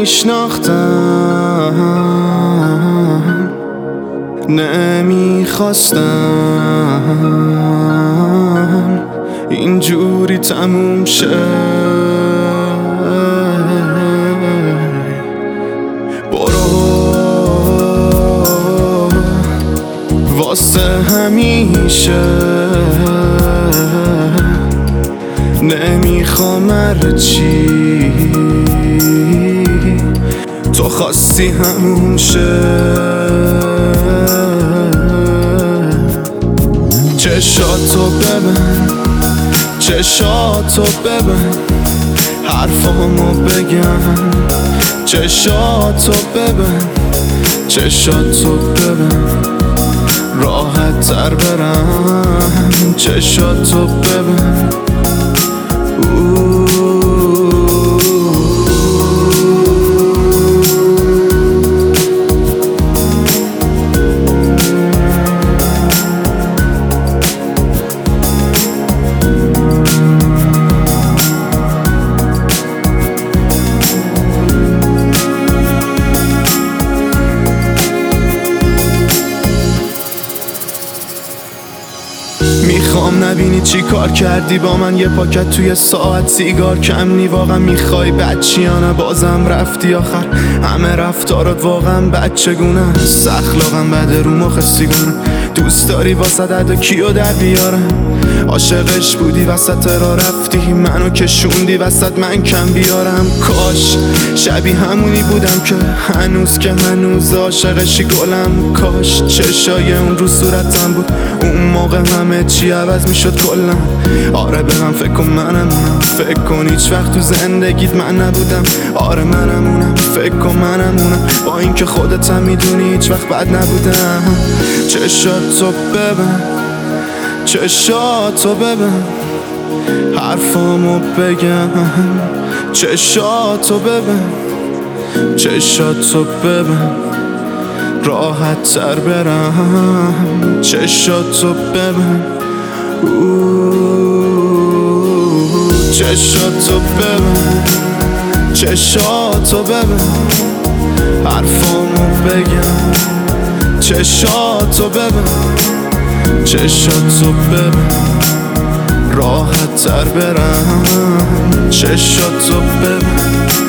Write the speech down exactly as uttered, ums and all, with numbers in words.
نمیشناختم، نمیخواستم اینجوری تموم شه. برو واسه همیشه، نمیخوام هرچی تو خواستی همون شه. چشاتو ببن، چشاتو ببن، حرفامو بگم. چشاتو ببن، چشاتو ببن، راحت تر برم. چشاتو ببن. میخوام نبینی چی کار کردی با من، یه پاکت توی ساعت سیگار کم نی. واقعا میخوای بچیانه بازم رفتی آخر. همه رفتارات واقعا بچگونه است، اخلاقم بده رو مخ سیگارم. دوست داری واسه دد کیو در بیارم، عاشقش بودی وسط را رفتی، منو کشوندی وسط من کم بیارم. کاش شبیه همونی بودم که هنوز که هنوز عاشقشی گلم. کاش چشای اون رو صورتم بود اون موقع، همه چی عوض میشد کلا. آره به من فکر کن منمونم، فکر کن هیچ وقت تو زندگیت من نبودم. آره منمونم، فکر کن منمونم، با اینکه خودت هم میدونی هیچ وقت بد نبودم. چشاتو ببن، چشاتو ببن، حرفامو بگم. چشاتو ببن، چشاتو ببن، راحت تر برم. چشاتو ببن، چشاتو ببن، چشاتو ببن، حرفامو بگم. چشاتو ببن، چشاتو ببن، راحت تر برم. چشاتو ببن.